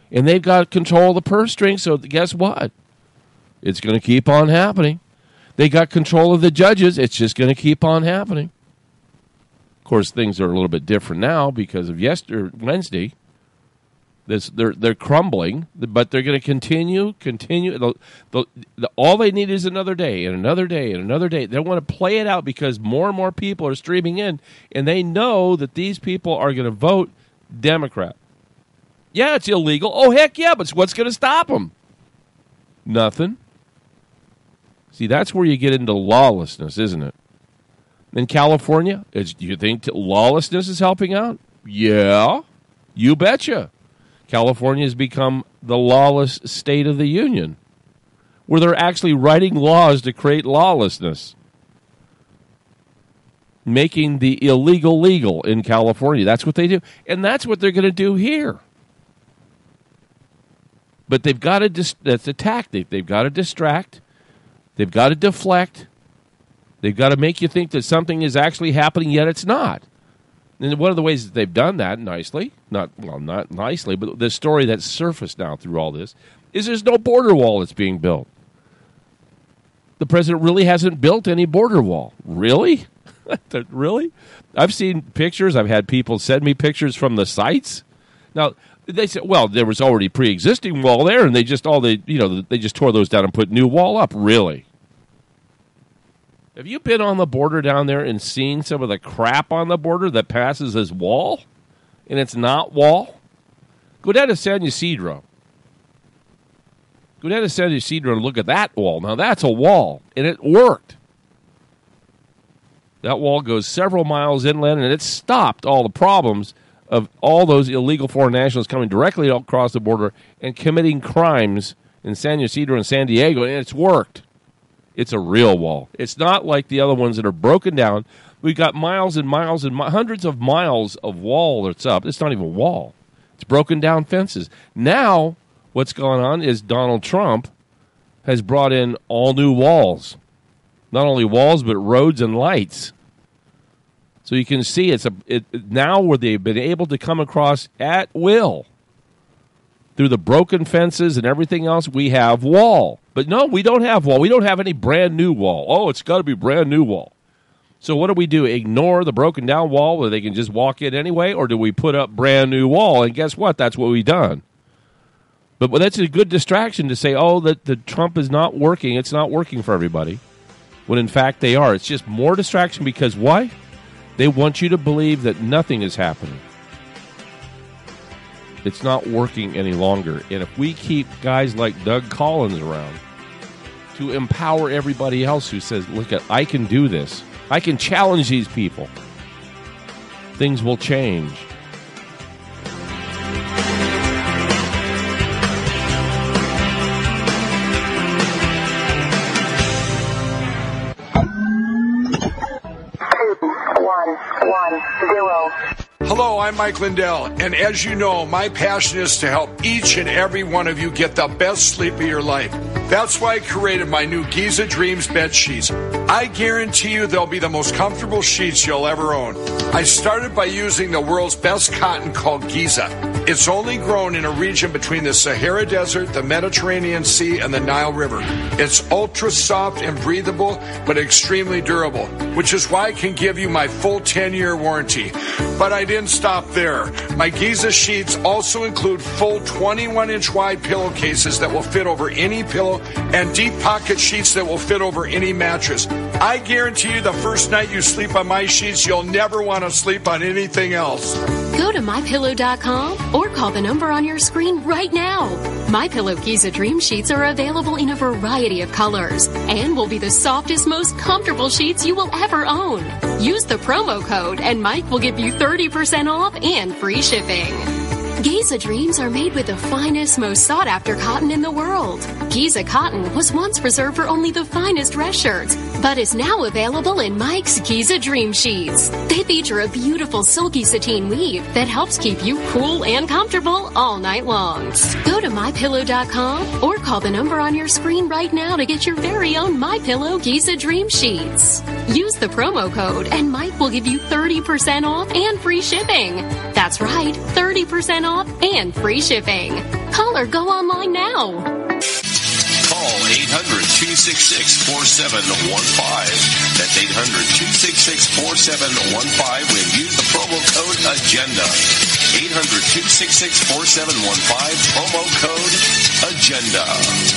And they've got control of the purse string, so guess what? It's going to keep on happening. They got control of the judges. It's just going to keep on happening. Of course, things are a little bit different now because of yesterday, Wednesday. This, they're they're crumbling, but they're going to continue, continue. The, the, the, all they need is another day and another day and another day. They want to play it out because more and more people are streaming in, and they know that these people are going to vote Democrat. Yeah, it's illegal. Oh, heck yeah, but what's going to stop them? Nothing. See, that's where you get into lawlessness, isn't it? In California, is, do you think lawlessness is helping out? Yeah, you betcha. California has become the lawless state of the union, where they're actually writing laws to create lawlessness, making the illegal legal in California. That's what they do, and that's what they're going to do here. But they've got to dis- that's a tactic. They've got to distract. They've got to deflect. They've got to make you think that something is actually happening, yet it's not. And one of the ways that they've done that nicely, not well, not nicely, but the story that's surfaced now through all this is there's no border wall that's being built. The president really hasn't built any border wall. Really? Really? I've seen pictures. I've had people send me pictures from the sites. Now, they said, well, there was already pre-existing wall there, and they just all they you know they just tore those down and put new wall up. Really? Have you been on the border down there and seen some of the crap on the border that passes as wall, and it's not wall? Go down to San Ysidro. Go down to San Ysidro and look at that wall. Now, that's a wall, and it worked. That wall goes several miles inland, and it stopped all the problems of all those illegal foreign nationals coming directly across the border and committing crimes in San Ysidro and San Diego, and it's worked. It's a real wall. It's not like the other ones that are broken down. We've got miles and miles and mi- hundreds of miles of wall that's up. It's not even a wall. It's broken down fences. Now, what's going on is Donald Trump has brought in all new walls. Not only walls, but roads and lights. So you can see it's a it, now where they've been able to come across at will. Through the broken fences and everything else, we have wall. But no, we don't have wall. We don't have any brand new wall. Oh, it's got to be brand new wall. So what do we do? Ignore the broken down wall where they can just walk in anyway? Or do we put up brand new wall? And guess what? That's what we've done. But well, that's a good distraction to say, oh, that the Trump is not working. It's not working for everybody. When in fact they are. It's just more distraction because why? They want you to believe that nothing is happening. It's not working any longer. And if we keep guys like Doug Collins around to empower everybody else who says, look, at, I can do this. I can challenge these people. Things will change. Two, one, one, zero. Hello, I'm Mike Lindell, and as you know, my passion is to help each and every one of you get the best sleep of your life. That's why I created my new Giza Dreams bed sheets. I guarantee you they'll be the most comfortable sheets you'll ever own. I started by using the world's best cotton called Giza. It's only grown in a region between the Sahara Desert, the Mediterranean Sea, and the Nile River. It's ultra soft and breathable, but extremely durable, which is why I can give you my full ten-year warranty. But I didn't stop there. My Giza sheets also include full twenty-one inch wide pillowcases that will fit over any pillow and deep pocket sheets that will fit over any mattress. I guarantee you the first night you sleep on my sheets, you'll never want to sleep on anything else. Go to my pillow dot com or call the number on your screen right now. MyPillow Giza Dream Sheets are available in a variety of colors and will be the softest, most comfortable sheets you will ever own. Use the promo code and Mike will give you thirty percent off and free shipping. Giza Dreams are made with the finest, most sought-after cotton in the world. Giza cotton was once reserved for only the finest dress shirts, but is now available in Mike's Giza Dream Sheets. They feature a beautiful silky sateen weave that helps keep you cool and comfortable all night long. Go to my pillow dot com or call the number on your screen right now to get your very own MyPillow Giza Dream Sheets. Use the promo code and Mike will give you thirty percent off and free shipping. That's right, thirty percent off and free shipping. Call or go online now. Call eight hundred, two six six, four seven one five. That's eight hundred, two six six, four seven one five when use the promo code AGENDA. eight hundred, two six six, four seven one five, promo code AGENDA.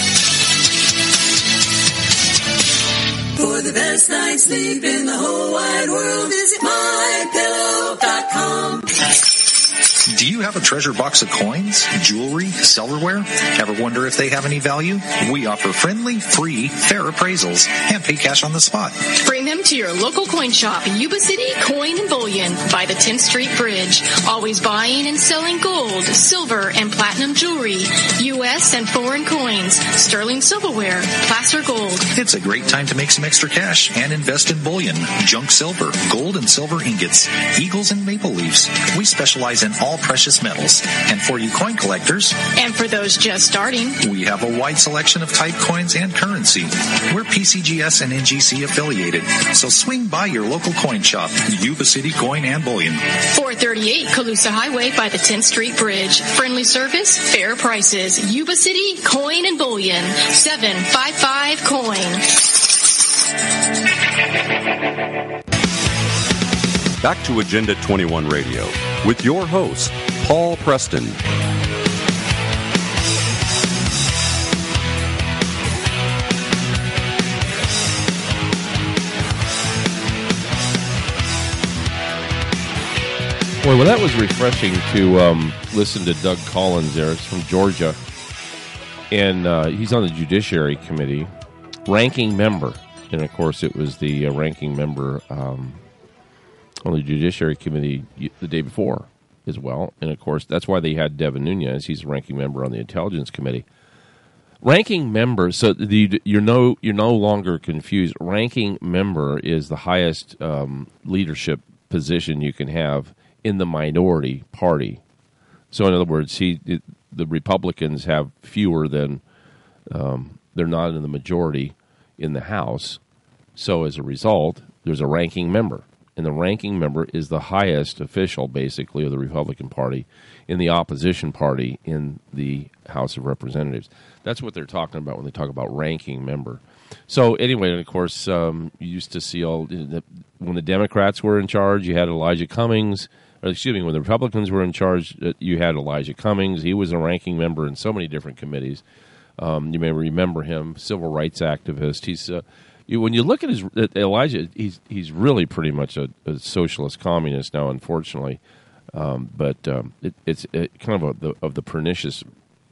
For the best night's sleep in the whole wide world, visit my pillow dot com. Do you have a treasure box of coins, jewelry, silverware? Ever wonder if they have any value? We offer friendly, free, fair appraisals and pay cash on the spot. Bring them to your local coin shop, Yuba City Coin and Bullion by the tenth Street Bridge. Always buying and selling gold, silver, and platinum jewelry, U S and foreign coins, sterling silverware, placer gold. It's a great time to make some extra cash and invest in bullion, junk silver, gold and silver ingots, eagles and maple leaves. We specialize in all precious metals. And for you coin collectors, and for those just starting, we have a wide selection of type coins and currency. We're P C G S and N G C affiliated, so swing by your local coin shop, Yuba City Coin and Bullion. four thirty-eight Calusa Highway by the tenth Street Bridge. Friendly service, fair prices. Yuba City Coin and Bullion. seven five five coin. Back to Agenda twenty-one Radio with your host, Paul Preston. Boy, well, that was refreshing to um, listen to Doug Collins there. It's from Georgia. And uh, he's on the Judiciary Committee, ranking member. And, of course, it was the uh, ranking member um, on the Judiciary Committee the day before as well. And, of course, that's why they had Devin Nunes. He's a ranking member on the Intelligence Committee. Ranking member, so the, you're no you're no longer confused. Ranking member is the highest um, leadership position you can have in the minority party. So, in other words, he it, the Republicans have fewer than um, they're not in the majority in the House. So, as a result, there's a ranking member. And the ranking member is the highest official, basically, of the Republican Party in the opposition party in the House of Representatives. That's what they're talking about when they talk about ranking member. So anyway, and of course, um, you used to see all when the Democrats were in charge, you had Elijah Cummings. Or excuse me, when the Republicans were in charge, you had Elijah Cummings. He was a ranking member in so many different committees. Um, you may remember him, civil rights activist. He's uh, you, when you look at his at Elijah, he's he's really pretty much a, a socialist communist now, unfortunately. Um, but um, it, it's it, kind of a, the, of the pernicious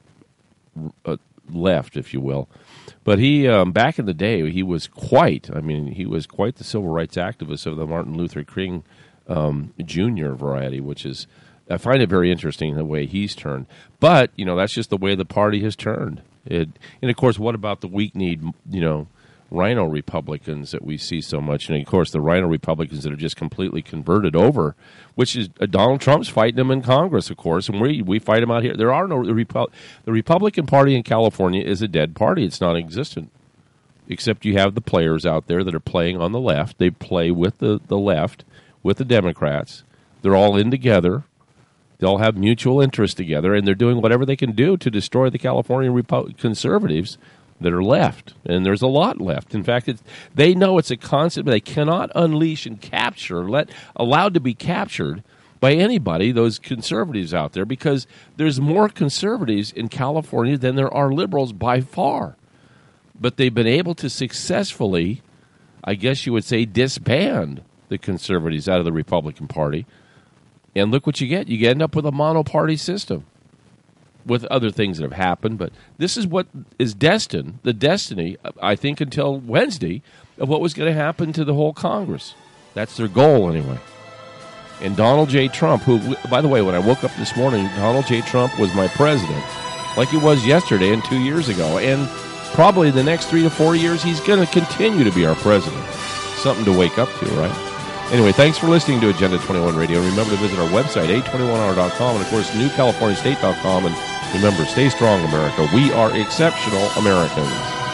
uh, left, if you will. But he, um, back in the day, he was quite, I mean, he was quite the civil rights activist of the Martin Luther King um, Junior variety, which is, I find it very interesting the way he's turned. But, you know, that's just the way the party has turned. It, and, of course, what about the weak-kneed, you know, Rhino Republicans that we see so much? And, of course, the Rhino Republicans that are just completely converted over, which is uh, Donald Trump's fighting them in Congress, of course, and we we fight them out here. There are no the, Repu- the Republican Party in California is a dead party. It's non-existent, except you have the players out there that are playing on the left. They play with the, the left, with the Democrats. They're all in together. They all have mutual interest together, and they're doing whatever they can do to destroy the California Repu- conservatives that are left, and there's a lot left. In fact, it's, they know it's a concept they cannot unleash and capture, let allowed to be captured by anybody, those conservatives out there, because there's more conservatives in California than there are liberals by far. But they've been able to successfully, I guess you would say, disband the conservatives out of the Republican Party. And look what you get. You end up with a mono-party system, with other things that have happened, but this is what is destined, the destiny, I think, until Wednesday, of what was going to happen to the whole Congress. That's their goal, anyway. And Donald J. Trump, who, by the way, when I woke up this morning, Donald J. Trump was my president, like he was yesterday and two years ago. And probably the next three to four years, he's going to continue to be our president. Something to wake up to, right? Anyway, thanks for listening to Agenda twenty-one Radio. Remember to visit our website, eight twenty-one hour dot com, and, of course, new california state dot com. And remember, stay strong, America. We are exceptional Americans.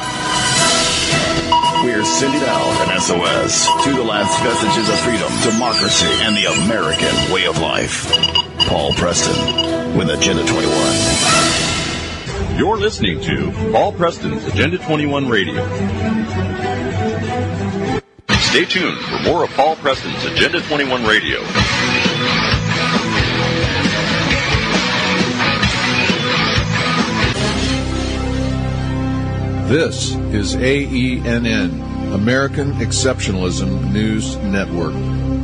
We're sending out an S O S to the last vestiges of freedom, democracy, and the American way of life. Paul Preston with Agenda twenty-one. You're listening to Paul Preston's Agenda twenty-one Radio. Stay tuned for more of Paul Preston's Agenda twenty-one Radio. This is A E N N, American Exceptionalism News Network.